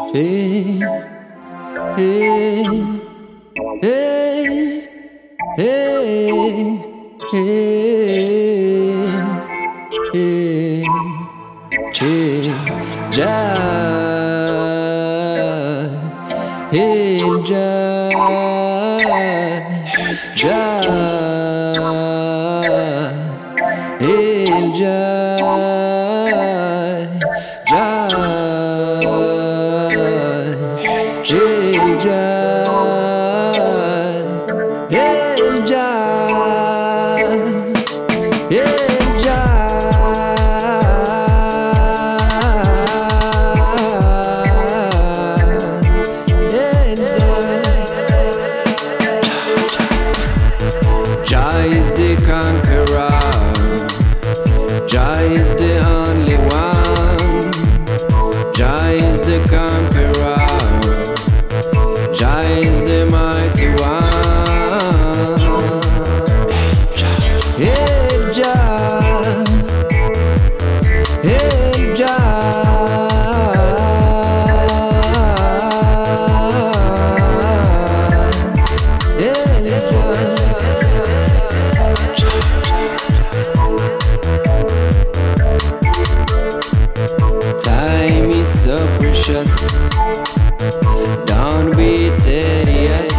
Hey, hey, hey, hey, hey, hey, hey, Jah, hey, Jah, Jah, hey, Jah, Jah, hey, Jah, hey, Jah, hey, Jah is the conqueror. Jah is the only one. Jah is the conqueror. Jah is the mighty one. Hey Jah, hey Jah, hey Jah. Time is so precious, don't be tedious.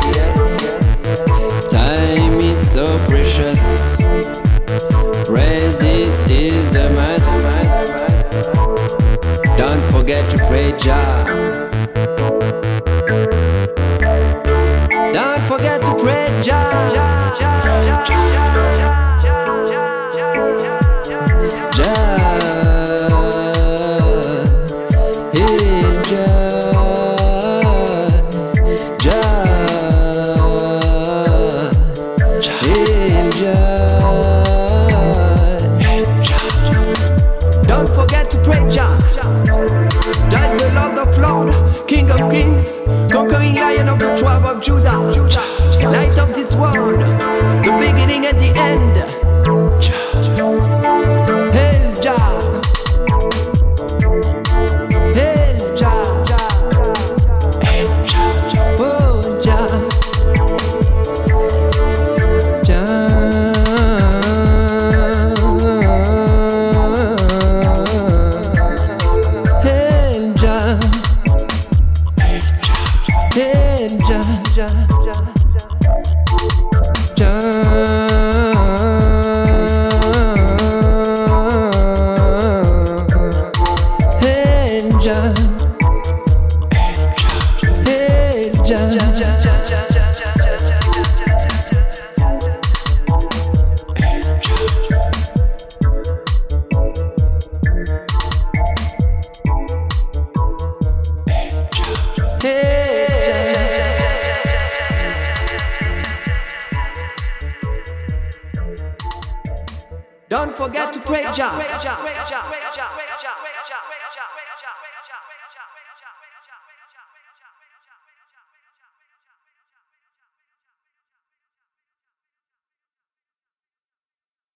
Time is so precious, resist is the must. Don't forget to pray Jah. Don't forget to pray Jah. Jah. Don't forget to pray Jah. Jah is the Lord of Lords, King of Kings, conquering Lion of the tribe of Judah, Light of this world, the beginning and the end. Hail Jah, Hail Jah, oh Jah, Jah. Hail Jah, Hail Jah, Hail Jah, Hail Jah. Don't forget to pray Jah.